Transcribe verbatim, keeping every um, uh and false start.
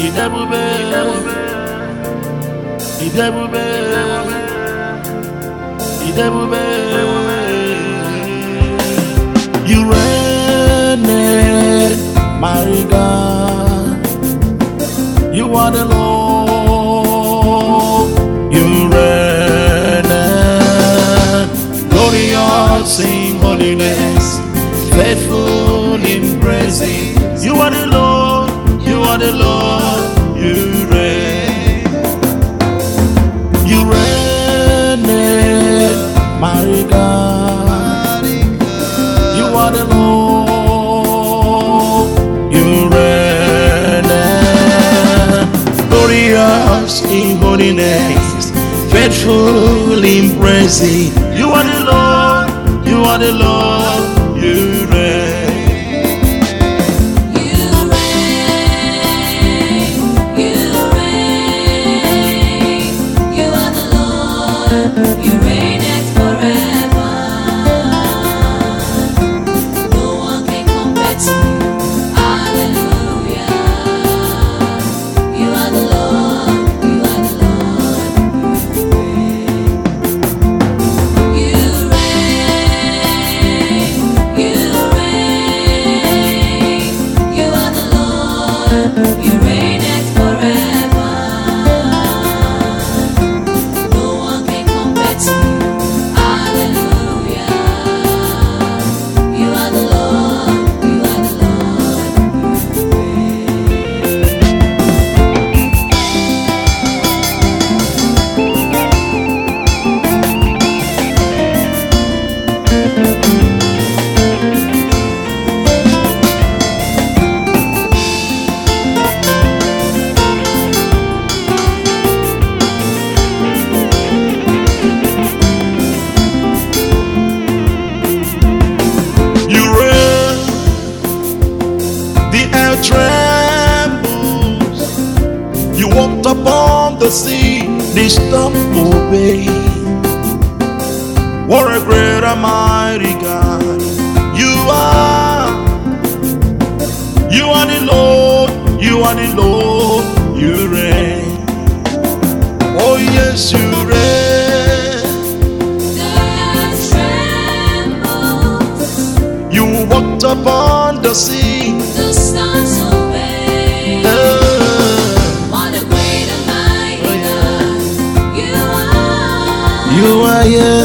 Idebube, Idebube, Idebube. You reign, my God. You are the Lord. You reign, glorious in holiness, faithful in praising. You are the Lord. You are the Lord. You reign. You reign, my God. You are the Lord. You reign, glorious in holiness, faithful in praising. You are the Lord. You are the Lord. You reign. You reign it forever. No one can compare to you. Hallelujah. You are the Lord. You are the Lord. You reign. You reign. You are the Lord. You reign it forever. Trembles. You walked upon the sea, the storm obeyed. What a great and mighty God you are. You are the Lord. You are the Lord. You reign. Oh yes, you reign. The earth trembles. You walked upon the sea. The stars obey. Uh, What a great and mighty God you are. You are here.